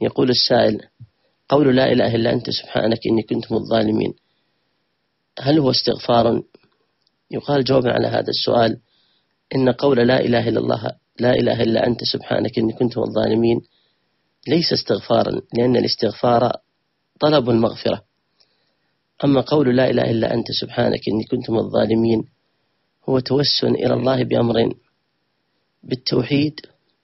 يقول السائل: قول لا إله إلا أنت سبحانك إني كنت من الظالمين، هل هو استغفارا؟ يقال جوابا على هذا السؤال: إن قول لا إله إلا الله، لا إله إلا أنت سبحانك إني كنت من الظالمين، ليس استغفارا، لأن الاستغفار طلب المغفرة. أما قول لا إله إلا أنت سبحانك إني كنت من الظالمين هو توسل إلى الله بأمرين: بالتوحيد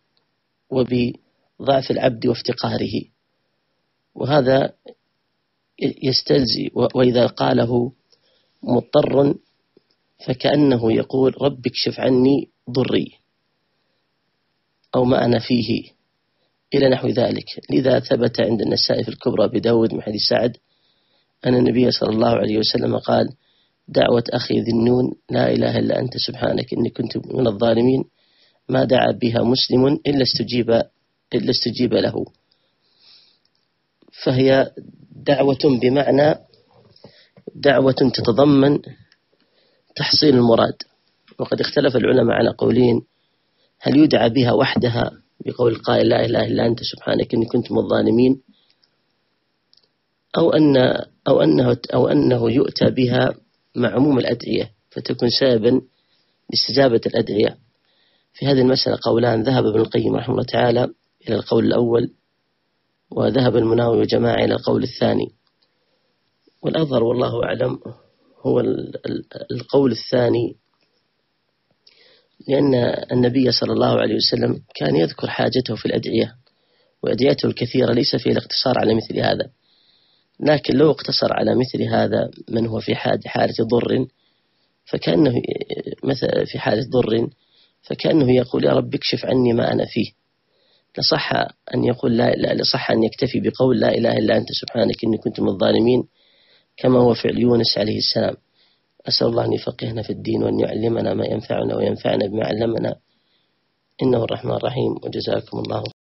وبضعف العبد وافتقاره، وهذا يستلزم، وإذا قاله مضطر فكأنه يقول رب اكشف عني ضري أو ما أنا فيه إلى نحو ذلك. لذا ثبت عند النسائي في الكبرى بداود من حديث سعد أن النبي صلى الله عليه وسلم قال: دعوة أخي ذي النون لا إله إلا أنت سبحانك إني كنت من الظالمين، ما دعا بها مسلم إلا استجيب له. فهي دعوة بمعنى دعوة تتضمن تحصيل المراد. وقد اختلف العلماء على قولين: هل يدعى بها وحدها بقول القائل لا إله إلا أنت سبحانك إني كنت من الظالمين، أو أنه يؤتى بها مع عموم الأدعية فتكون سببا لاستجابة الأدعية. في هذه المسألة قولان: ذهب ابن القيم رحمه الله تعالى إلى القول الأول، وذهب المناوي وجماعة إلى القول الثاني. والأظهر والله أعلم هو القول الثاني، لأن النبي صلى الله عليه وسلم كان يذكر حاجته في الأدعية، وأدعيته الكثيرة ليس فيه الاقتصار على مثل هذا. لكن لو اقتصر على مثل هذا من هو في حالة ضر، فكأنه مثلا في حالة ضر فكأنه يقول يا رب اكشف عني ما أنا فيه، لصح أن يقول لصح أن يكتفي بقول لا إله إلا أنت سبحانك إني كنت من الظالمين، كما هو فعل يونس عليه السلام. أسأل الله أن يفقهنا في الدين وأن يعلمنا ما ينفعنا وينفعنا بما علمنا، إنه الرحمن الرحيم. وجزاكم الله